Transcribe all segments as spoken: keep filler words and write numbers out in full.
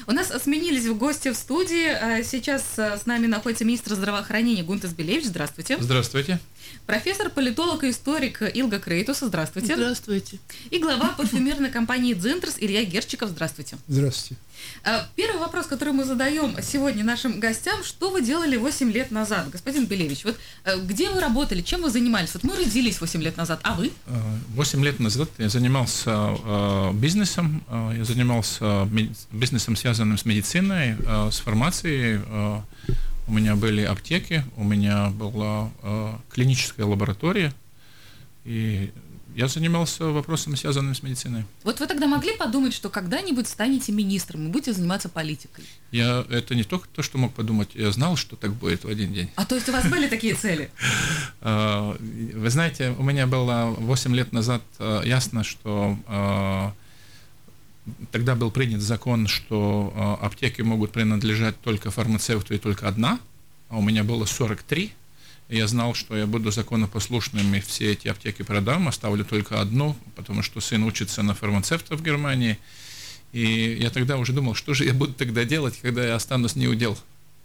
У нас сменились в гости в студии. Сейчас с нами находится министр здравоохранения Гунтас Билевич. Здравствуйте. Здравствуйте. Профессор, политолог и историк Илга Крейтус. Здравствуйте. Здравствуйте. И глава парфюмерной компании «Дзинтерс» Илья Герчиков. Здравствуйте. Здравствуйте. Первый вопрос, который мы задаем сегодня нашим гостям: что вы делали восемь лет назад? Господин Билевич, вот где вы работали, чем вы занимались? Вот мы родились восемь лет назад, а вы? восемь лет назад я занимался бизнесом, я занимался бизнесом, связанным с медициной, с фармацией. У меня были аптеки, у меня была клиническая лаборатория, и я занимался вопросами, связанными с медициной. Вот вы тогда могли подумать, что когда-нибудь станете министром и будете заниматься политикой? Я, это не только то, что мог подумать, я знал, что так будет в один день. А то есть у вас были такие цели? Вы знаете, у меня было восемь лет назад ясно, что тогда был принят закон, что аптеки могут принадлежать только фармацевту и только одна, а у меня было сорок три. Я знал, что я буду законопослушным и все эти аптеки продам, оставлю только одну, потому что сын учится на фармацевта в Германии. И я тогда уже думал, что же я буду тогда делать, когда я останусь неудел.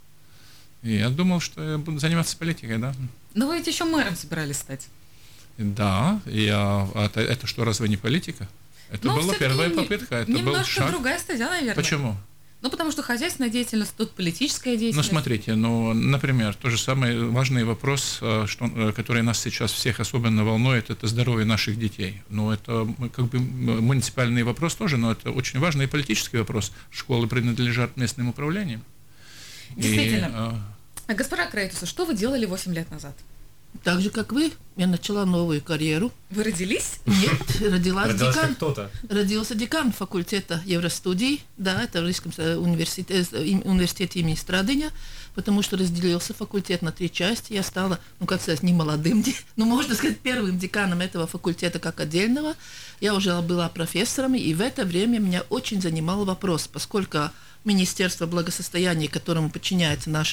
И я думал, что я буду заниматься политикой, да. Но вы ведь еще мэром собирались стать. Да, я, это, это что, разве не политика? Это Но была первая не, попытка, это немножко был шаг. Другая статья, наверное. Почему? Ну, потому что хозяйственная деятельность, тут политическая деятельность. Ну, смотрите, ну, например, тот же самый важный вопрос, что, который нас сейчас всех особенно волнует, это здоровье наших детей. Ну, это как бы муниципальный вопрос тоже, но это очень важный политический вопрос. Школы принадлежат местным управлениям. Действительно. И, Госпожа Крейтус, что вы делали восемь лет назад? Так же, как вы, я начала новую карьеру. Вы родились? Нет, родилась декан. кто-то. Родился декан факультета Евростудий, да, это в Рижском университете, университете имени Страдыня, потому что разделился факультет на три части. Я стала, ну, как сказать, не молодым, ну, можно сказать, первым деканом этого факультета как отдельного. Я уже была профессором, и в это время меня очень занимал вопрос, поскольку Министерство благосостояния, которому подчиняется наше,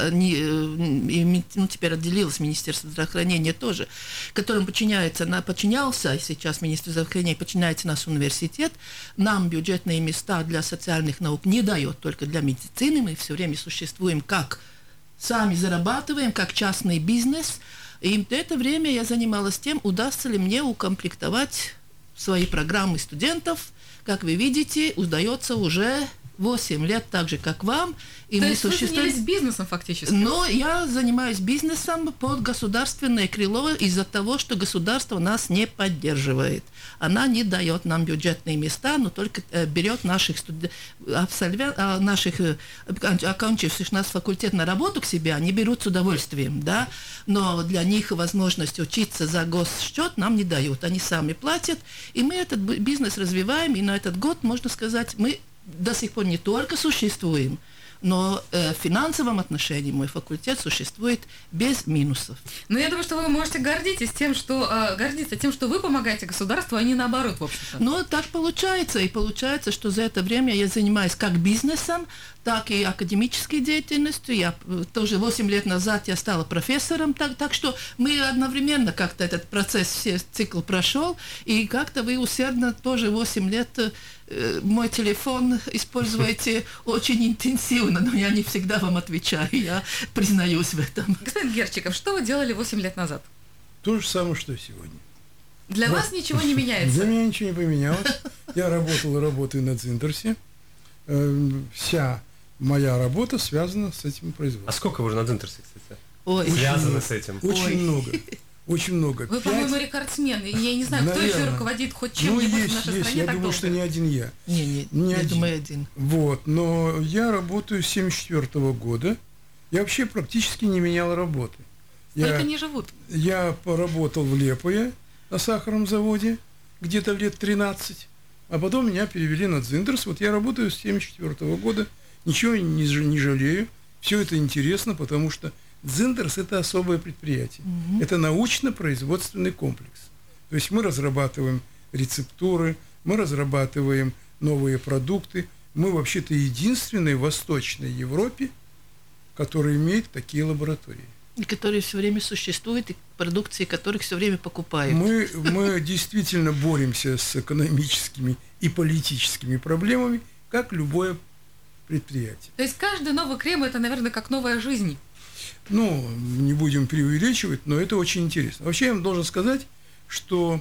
ну, теперь отделилось Министерство здравоохранения тоже, которому подчиняется, подчинялся, сейчас Министерство здравоохранения подчиняется наш университет, нам бюджетные места для социальных наук не дает, только для медицины. Мы все время существуем как сами зарабатываем, как частный бизнес. И в это время я занималась тем, удастся ли мне укомплектовать свои программы студентов. Как вы видите, удается уже восемь лет, так же, как вам. И То мы есть существуем... вы занялись бизнесом фактически? Но я занимаюсь бизнесом под государственное крыло из-за того, что государство нас не поддерживает. Она не дает нам бюджетные места, но только э, берет наших, студ... абсолвен... а, наших э, окончивших наш факультет на работу к себе, они берут с удовольствием, да, но для них возможность учиться за госсчет нам не дают. Они сами платят, и мы этот бизнес развиваем, и на этот год, можно сказать, мы до сих пор не только существуем, но э, в финансовом отношении мой факультет существует без минусов. Но я думаю, что вы можете гордитесь тем, что, э, гордиться тем, что вы помогаете государству, а не наоборот, в общем-то. Но так получается, и получается, что за это время я занимаюсь как бизнесом, так и академической деятельностью. Я тоже восемь лет назад я стала профессором, так, так что мы одновременно как-то этот процесс, все цикл прошел, и как-то вы усердно тоже восемь лет э, мой телефон используете очень интенсивно, но я не всегда вам отвечаю, я признаюсь в этом. Господин Герчиков, что вы делали восемь лет назад? То же самое, что и сегодня. Для Но вас ничего не меняется? Для меня ничего не поменялось. Я работал и работаю на Дзинтерсе. Вся моя работа связана с этим производством. А сколько вы уже на Дзинтерсе, кстати? Ой. Связаны с этим? Очень Ой. много. Очень много. Вы, Пять... по-моему, рекордсмен. Я не знаю, кто Наверное. еще руководит хоть Ну, чем-нибудь есть, в нашей есть. стране Я так думаю, долго. что не один я. Не, не, Не я один. думаю, один. Вот, но я работаю с семьдесят четвёртого года. Я вообще практически не менял работы. Только Я, не живут. я поработал в Лепое на сахарном заводе где-то лет тринадцать, а потом меня перевели на Дзинтерс. Вот я работаю с семьдесят четвёртого года, ничего не, не жалею. Все это интересно, потому что Дзинтерс – это особое предприятие. Mm-hmm. Это научно-производственный комплекс. То есть мы разрабатываем рецептуры, мы разрабатываем новые продукты. Мы вообще-то единственные в Восточной Европе, которые имеют такие лаборатории. И которые все время существуют, и продукции которых все время покупают. Мы, мы действительно боремся с экономическими и политическими проблемами, как любое предприятия. То есть каждый новый крем – это, наверное, как новая жизнь. Ну, не будем преувеличивать, но это очень интересно. Вообще я вам должен сказать, что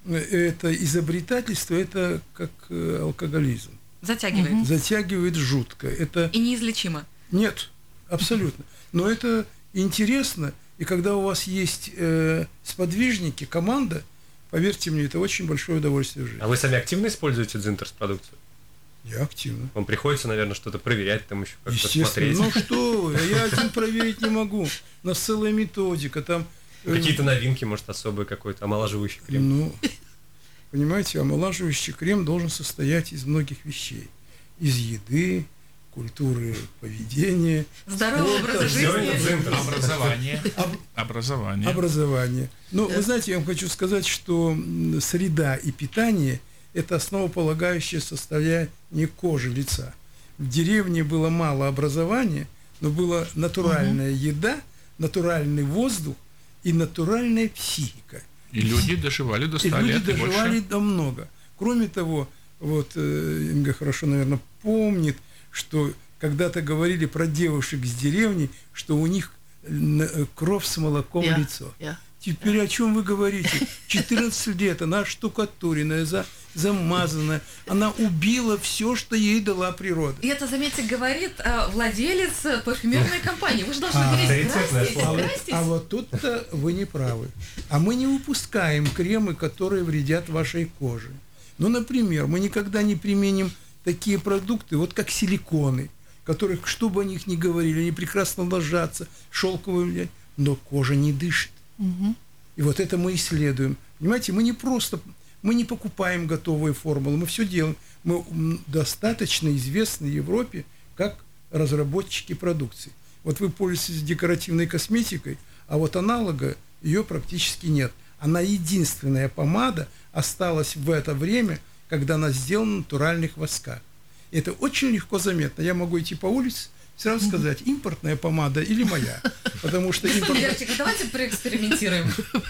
это изобретательство, это как алкоголизм. Затягивает. Мгм. Затягивает жутко. Это И неизлечимо. нет, абсолютно. Но это интересно, и когда у вас есть э, сподвижники, команда, поверьте мне, это очень большое удовольствие в жизни. А вы сами активно используете Дзинтерс продукцию? Я активно. Вам приходится, наверное, что-то проверять, там еще как-то Естественно. смотреть. Ну что вы, я один проверить не могу. У нас целая методика, там... э, Какие-то новинки, может, особый какой-то омолаживающий крем? Ну, понимаете, омолаживающий крем должен состоять из многих вещей. Из еды, культуры поведения, Здорового спорта, образа Всё жизни. это Дзинтерс. Образование. об- Образование. образования. Но Да. вы знаете, я вам хочу сказать, что м, среда и питание – это основополагающее состояние кожи лица. В деревне было мало образования, но была натуральная еда, натуральный воздух и натуральная психика. И люди доживали до И ста люди лет и доживали больше. до много. Кроме того, вот э, Инга хорошо, наверное, помнит, что когда-то говорили про девушек с деревни, что у них э, н- кровь с молоком Я- лицо. я. Теперь о чем вы говорите? четырнадцать лет, она штукатуренная, за, замазанная. Она убила все, что ей дала природа. И это, заметьте, говорит э, владелец э, парфюмерной компании. Вы же должны А, говорить, авторитетное здрасте, слово. А вот, здрасте. а вот тут-то вы не правы. А мы не выпускаем кремы, которые вредят вашей коже. Ну, например, мы никогда не применим такие продукты, вот как силиконы, которых, что бы о них ни говорили, они прекрасно ложатся, шелковые, но кожа не дышит. Мгм. И вот это мы исследуем. Понимаете, мы не просто, мы не покупаем готовые формулы, мы все делаем. Мы м, достаточно известны в Европе как разработчики продукции. Вот вы пользуетесь декоративной косметикой, а вот аналога ее практически нет. Она единственная помада осталась в это время, когда она сделана на натуральных восках. Это очень легко заметно. Я могу идти по улице, сразу сказать, импортная помада или моя. Потому что Господин импортная... Герчик, а давайте проэкспериментируем.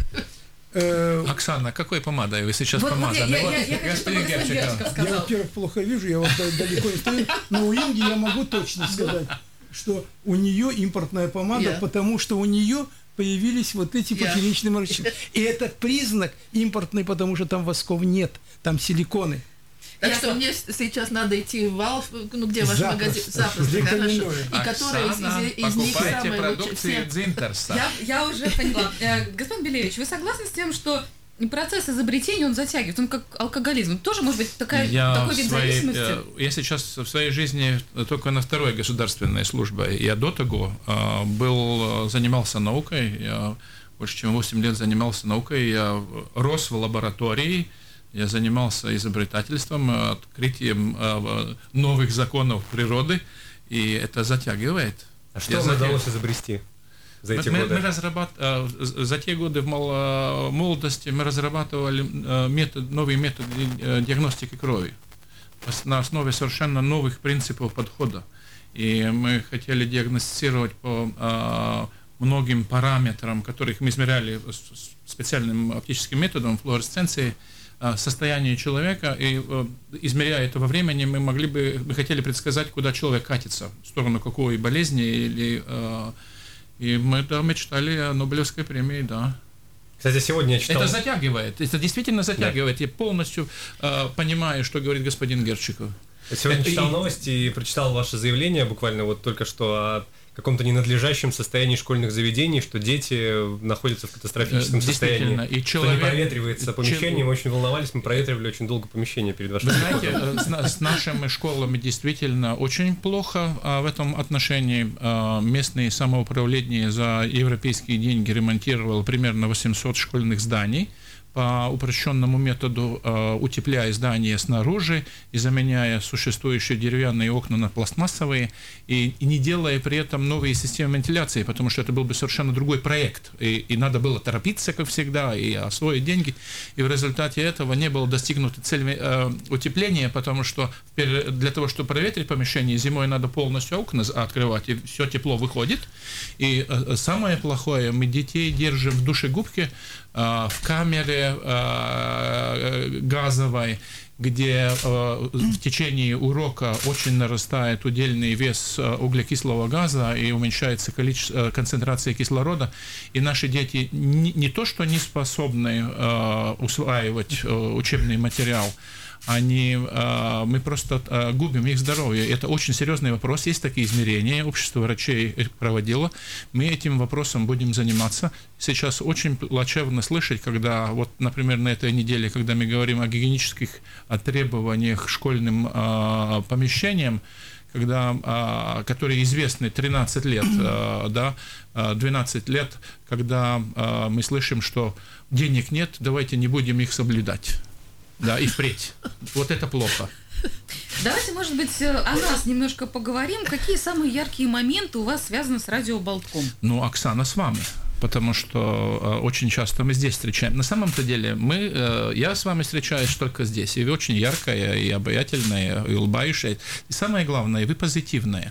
э, Оксана, какой помадой вы сейчас Вот, вот я, помазаны? я, Вот, я, я хочу, чтобы господин господин Герчиков. Герчиков Я, сказал. во-первых, плохо вижу, я вот да- далеко не стою, но у Инги я могу точно сказать, что у нее импортная помада, Я. потому что у нее появились вот эти Я. поперечные морщины. И это признак импортный, потому что там восков нет, там силиконы. Так Я что сам- мне с- сейчас надо идти в Валф, ну где ваш Запросто. магазин? Запросто, хорошо. Рекомендую. И которые из, Оксана, из- из них покупайте самые лучшие. продукции Все. Дзинтерса. Я, я уже поняла. Э, Господин Белевич, вы согласны с тем, что процесс изобретения, он затягивает, он как алкоголизм? Тоже может быть такая, Я, такой в вид своей, зависимости? э, я сейчас в своей жизни только на второй государственной службе. Я до того э, был, занимался наукой, я больше чем восемь лет занимался наукой, я рос в лаборатории, я занимался изобретательством, э, открытием э, новых законов природы, и это затягивает. А что Я вам затя- удалось изобрести за эти мы, годы? мы разрабат- э, за те годы в мало- молодости мы разрабатывали э, метод, новые методы э, диагностики крови ос- на основе совершенно новых принципов подхода. И мы хотели диагностировать по э, многим параметрам, которых мы измеряли с- с специальным оптическим методом флуоресценции, э, состояние человека, и э, измеряя это во времени, мы могли бы, мы хотели предсказать, куда человек катится, в сторону какой болезни или э, и мы да, мечтали о Нобелевской премии, да. Кстати, сегодня я читал... Это затягивает, это действительно затягивает. Я полностью э, понимаю, что говорит господин Герчиков. Я сегодня Это читал и- новости и прочитал ваше заявление буквально вот только что о каком-то ненадлежащем состоянии школьных заведений, что дети находятся в катастрофическом Э, действительно, состоянии. и Что человек- не проветривается помещение, Чел- мы очень волновались, мы проветривали очень долго помещение перед вашим Вы знаете, приходом. э, с, на- с нашими школами действительно очень плохо а, в этом отношении. А, местное самоуправление за европейские деньги ремонтировало примерно восемьсот школьных зданий по упрощенному методу, э, утепляя здания снаружи и заменяя существующие деревянные окна на пластмассовые, и, и не делая при этом новые системы вентиляции, потому что это был бы совершенно другой проект, и, и надо было торопиться, как всегда, и освоить деньги, и в результате этого не было достигнута цель э, утепления, потому что пер- для того, чтобы проветрить помещение, зимой надо полностью окна открывать, и все тепло выходит, и э, самое плохое, мы детей держим в душегубке в камере газовой, где в течение урока очень нарастает удельный вес углекислого газа и уменьшается количество, концентрация кислорода, и наши дети не, не то что не способны усваивать учебный материал, они, мы просто губим их здоровье. Это очень серьезный вопрос. Есть такие измерения, общество врачей проводило. Мы этим вопросом будем заниматься. Сейчас очень плачевно слышать, когда, вот, например, на этой неделе, когда мы говорим о гигиенических требованиях к школьным помещениям, когда, которые известны тринадцать лет, да, двенадцать лет, когда мы слышим, что денег нет, давайте не будем их соблюдать. Да, и впредь. Вот это плохо. Давайте, может быть, о нас немножко поговорим. Какие самые яркие моменты у вас связаны с радио Болтком? Ну, Оксана, с вами. Потому что очень часто мы здесь встречаем. На самом-то деле, мы, я с вами встречаюсь только здесь. И вы очень яркая, и обаятельная, и улыбающая. И самое главное, вы позитивная.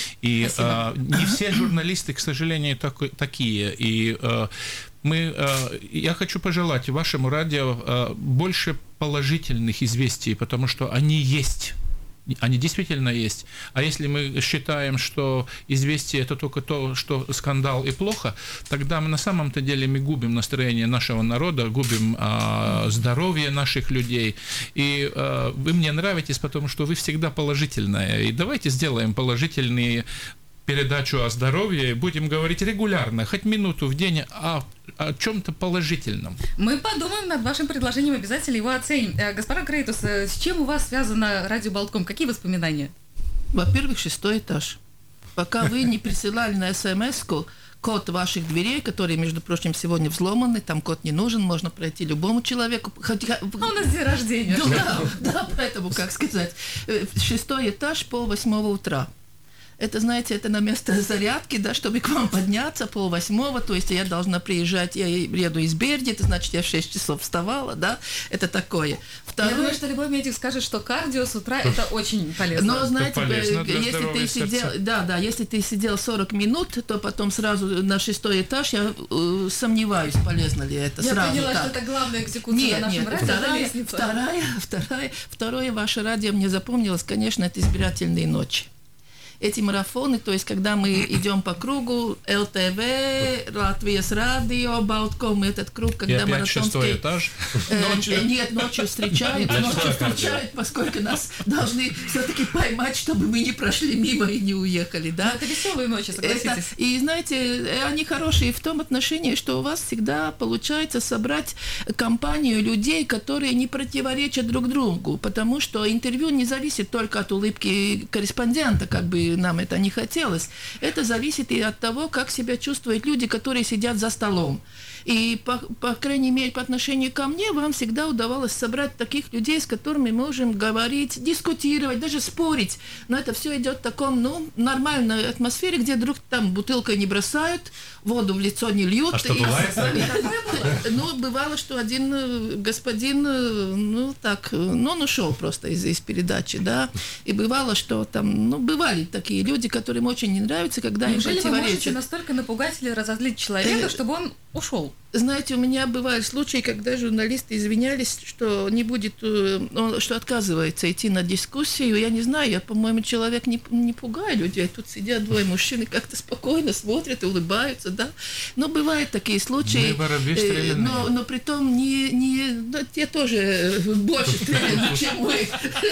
И э, не все журналисты, к сожалению, так, такие. И э, мы, э, я хочу пожелать вашему радио э, больше положительных известий, потому что они есть. Они действительно есть. А если мы считаем, что известие – это только то, что скандал и плохо, тогда мы на самом-то деле мы губим настроение нашего народа, губим э, здоровье наших людей. И э, вы мне нравитесь, потому что вы всегда положительная. И давайте сделаем положительные передачу о здоровье, будем говорить регулярно, хоть минуту в день о, о чем-то положительном. Мы подумаем над вашим предложением, обязательно его оценим. Господин Крейтус, с чем у вас связано радио Болтком? Какие воспоминания? Во-первых, шестой этаж. Пока вы не присылали на смс-ку код ваших дверей, которые, между прочим, сегодня взломаны, там код не нужен, можно пройти любому человеку. Хотя... А у нас день рождения. Да, да, поэтому, как сказать, шестой этаж, полвосьмого утра. Это, знаете, это на место зарядки, да, чтобы к вам подняться полвосьмого, то есть я должна приезжать, я еду из Берди, это значит, я в шесть часов вставала, да, это такое. Второе... Я думаю, что любой медик скажет, что кардио с утра это очень полезно. Но, знаете, полезно если ты сидел, да, да, если ты сидел сорок минут, то потом сразу на шестой этаж, я э, сомневаюсь, полезно ли это я сразу поняла, так. что это главная экзекуция нет, на нашем нет, радио, вторая, лестница. Вторая, вторая, второе ваше радио мне запомнилось, конечно, это избирательные ночи. Эти марафоны, то есть, когда мы идем по кругу, эл тэ вэ, Латвия с радио, Болтком, этот круг, когда и марафонский... шестой этаж? Э, ночью. Нет, ночью встречают, ночью встречают, поскольку нас должны все-таки поймать, чтобы мы не прошли мимо и не уехали, да? Но это веселые ночи, согласитесь. Это, и, знаете, они хорошие в том отношении, что у вас всегда получается собрать компанию людей, которые не противоречат друг другу, потому что интервью не зависит только от улыбки корреспондента, как бы нам это не хотелось. Это зависит и от того, как себя чувствуют люди, которые сидят за столом. И, по, по крайней мере, по отношению ко мне, вам всегда удавалось собрать таких людей, с которыми мы можем говорить, дискутировать, даже спорить. Но это все идет в таком, ну, нормальной атмосфере, где вдруг там бутылкой не бросают, воду в лицо не льют. А что, и, бывает? и, ну, бывало, что один господин, ну, так, ну, он ушел просто из, из передачи, да. И бывало, что там, ну, бывали такие люди, которым очень не нравится, когда им Неужели вы можете противоречат. настолько напугать или разозлить человека, чтобы он ушел? Знаете, у меня бывали случаи, когда журналисты извинялись, что не будет, он, что отказывается идти на дискуссию. Я не знаю, я, по-моему, человек не, не пугаю людей. Тут сидят двое мужчин и как-то спокойно смотрят и улыбаются, да. Но бывают такие случаи. Э, но, но при том не, не, да, те тоже больше стреляли, чем мы.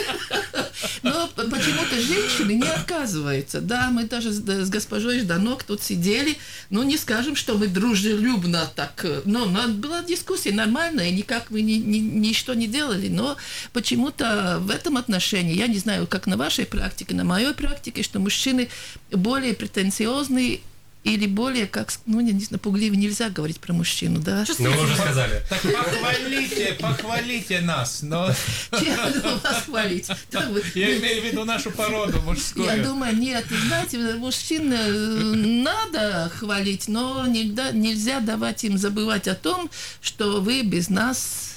Но почему-то женщины не отказываются. Да, мы даже с госпожой Жданок тут сидели, но не скажем, что мы дружелюбно так. Но была дискуссия нормальная, никак мы ни, ни, ничто не делали, но почему-то в этом отношении, я не знаю, как на вашей практике, на моей практике, что мужчины более претенциозные или более, как, ну, не знаю, пугливее нельзя говорить про мужчину, да? Ну, вы уже сказали. Так похвалите, похвалите нас, но... Чем вас хвалить? Я имею в виду нашу породу мужскую. Я думаю, нет, знаете, мужчин надо хвалить, но нельзя давать им забывать о том, что вы без нас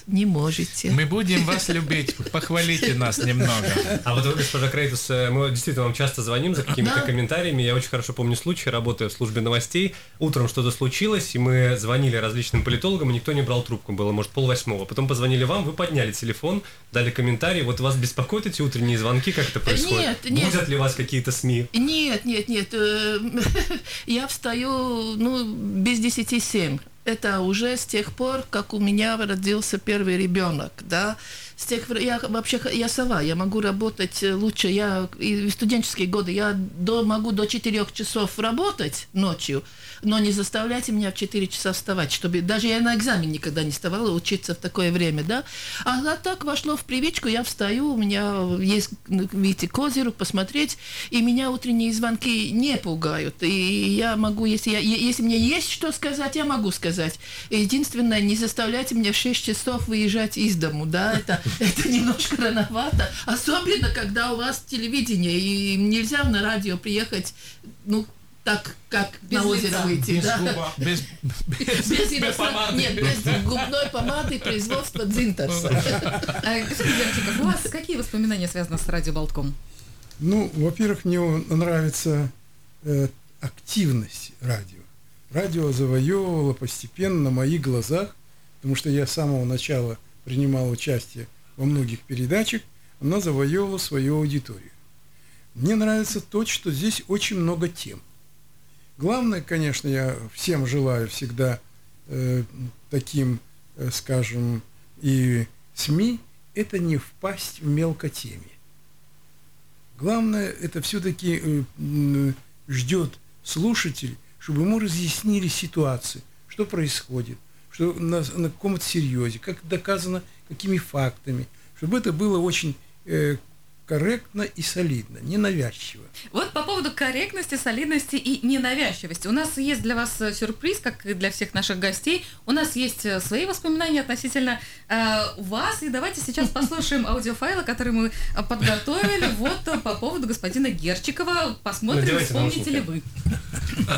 не можете. Мы будем вас любить, похвалите нас немного. А вот вы, госпожа Крейтус, мы действительно вам часто звоним за какими-то Да. комментариями. Я очень хорошо помню случай, работая в службе новостей. Утром что-то случилось, и мы звонили различным политологам, и никто не брал трубку. Было, может, полвосьмого. Потом позвонили вам, вы подняли телефон, дали комментарий. Вот вас беспокоят эти утренние звонки, как это происходит? Нет, нет. Будут ли вас какие-то СМИ? Нет, нет, нет. э, Я встаю, ну, без десяти семь. Это уже с тех пор, как у меня родился первый ребенок, да. С тех пор я вообще я сова, я могу работать лучше. Я и в студенческие годы я до, могу до четырех часов работать ночью, но не заставляйте меня в четыре часа вставать, чтобы даже я на экзамен никогда не вставала учиться в такое время, да. А, а так вошло в привычку, я встаю, у меня есть, видите, к озеру посмотреть, и меня утренние звонки не пугают. И я могу, если, я, если мне есть что сказать, я могу сказать. Единственное, не заставляйте меня в шесть часов выезжать из дому, да, это, это немножко рановато, особенно когда у вас телевидение, и нельзя на радио приехать, ну, так, как Без на озеро лица. выйти, Без да. губа, без, без, Без, без иностран- помады. Нет, без губной помады производства Дзинтерса. А, господин Герчиков, у вас какие воспоминания связаны с радио Болтком? Ну, во-первых, мне нравится э, активность радио. Радио завоевывало постепенно на моих глазах, потому что я с самого начала принимал участие во многих передачах, она завоевывала свою аудиторию. Мне нравится то, что здесь очень много тем. Главное, конечно, я всем желаю всегда э, таким, э, скажем, и СМИ, это не впасть в мелкотемье. Главное, это все-таки э, э, ждет слушатель, чтобы ему разъяснили ситуацию, что происходит, что на, на каком-то серьезе, как доказано, какими фактами, чтобы это было очень э, корректно и солидно, ненавязчиво. Вот по поводу корректности, солидности и ненавязчивости. У нас есть для вас сюрприз, как и для всех наших гостей. У нас есть свои воспоминания относительно э, вас. И давайте сейчас послушаем аудиофайлы, которые мы подготовили вот по поводу господина Герчикова. Посмотрим, Надевайте вспомните ли наушники. вы.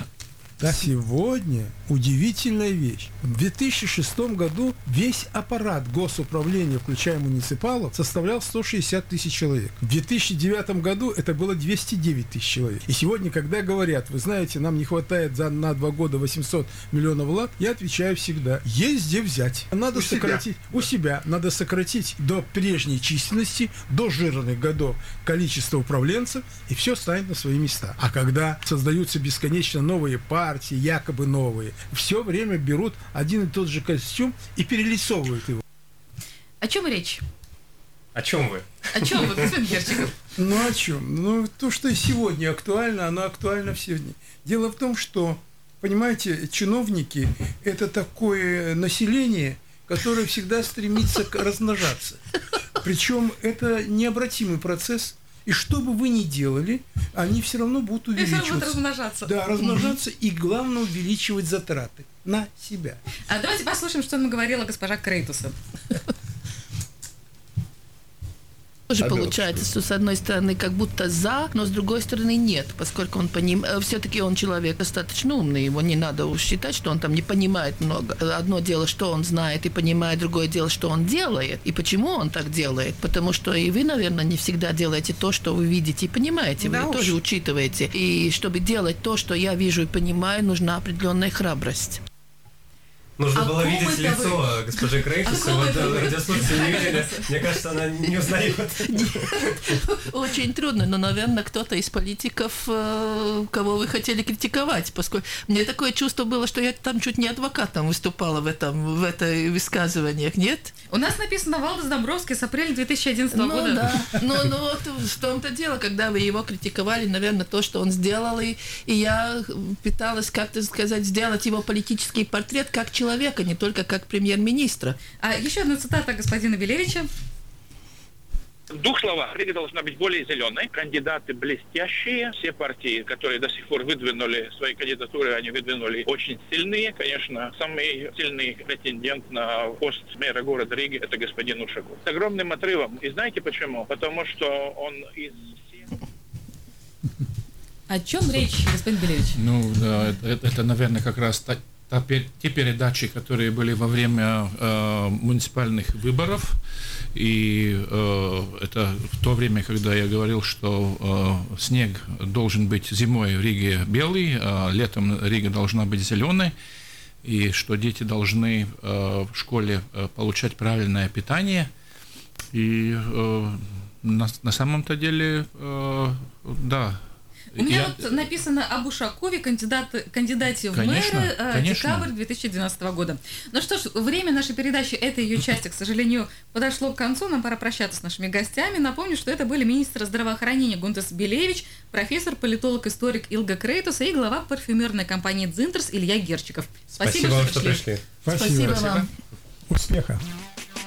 Сегодня удивительная вещь. В две тысячи шестом году весь аппарат госуправления, включая муниципалов, составлял сто шестьдесят тысяч человек. В две тысячи девятом году это было двести девять тысяч человек. И сегодня, когда говорят, вы знаете, нам не хватает за, на два года восемьсот миллионов лат, я отвечаю всегда, есть где взять. Надо У сократить, себя. у себя, надо сократить до прежней численности, до жирных годов количество управленцев, и все станет на свои места. А когда создаются бесконечно новые партии, якобы новые, все время берут один и тот же костюм и перелицовывают его. О чем речь? О чем вы? О чем вы, господин Герчиков? Ну о чем? Ну то, что и сегодня актуально, оно актуально сегодня. Дело в том, что, понимаете, чиновники – это такое население, которое всегда стремится к- размножаться. Причем это необратимый процесс. И что бы вы ни делали, они все равно будут И все равно будет увеличиваться. размножаться. Да, размножаться и, главное, увеличивать затраты на себя. А давайте послушаем, что нам говорила госпожа Крейтуса. Тоже Алло, получается, что с одной стороны как будто за, но с другой стороны нет, поскольку он понимает, все-таки он человек достаточно умный, его не надо уж считать, что он там не понимает много. Одно дело, что он знает и понимает, другое дело, что он делает, и почему он так делает, потому что и вы, наверное, не всегда делаете то, что вы видите и понимаете, Да вы уж. тоже учитываете. И чтобы делать то, что я вижу и понимаю, нужна определенная храбрость. Нужно О было ком видеть это лицо госпожи Крейтус. О ком Вот это вы? радиослушатели не видели. Мне кажется, она не узнает. Очень трудно, но, наверное, кто-то из политиков, э, кого вы хотели критиковать, поскольку мне такое чувство было, что я там чуть не адвокатом выступала в этом, в этой высказываниях, нет? У нас написано Валдис Домбровский с апреля две тысячи одиннадцатого Ну года. да, ну, ну вот в том-то дело, когда вы его критиковали, наверное, то, что он сделал, и, и я пыталась как-то сказать, сделать его политический портрет как человека, не только как премьер-министра. А еще одна цитата господина Белевича. Двух словах. Лига должна быть более зеленой. Кандидаты блестящие. Все партии, которые до сих пор выдвинули свои кандидатуры, они выдвинули очень сильные. Конечно, самый сильный претендент на пост мэра города Риги – это господин Ушаков. С огромным отрывом. И знаете почему? Потому что он из всех... О чем речь, господин Белевич? Ну, да, это, это, наверное, как раз та, те передачи, которые были во время э, муниципальных выборов, и э, это в то время, когда я говорил, что э, снег должен быть зимой в Риге белый, а летом Рига должна быть зеленой, и что дети должны э, в школе э, получать правильное питание. И э, на, на самом-то деле, э, да. У меня я... вот написано об Ушакове, кандидат, кандидате в Конечно, мэры, э, конечно. декабрь две тысячи двенадцатого года. Ну что ж, время нашей передачи, этой ее части, к сожалению, подошло к концу. Нам пора прощаться с нашими гостями. Напомню, что это были министр здравоохранения Гунтас Белевич, профессор, политолог, историк Илга Крейтус и глава парфюмерной компании «Дзинтерс» Илья Герчиков. Спасибо, Спасибо вам, что пришли. Спасибо, Спасибо вам. Успеха.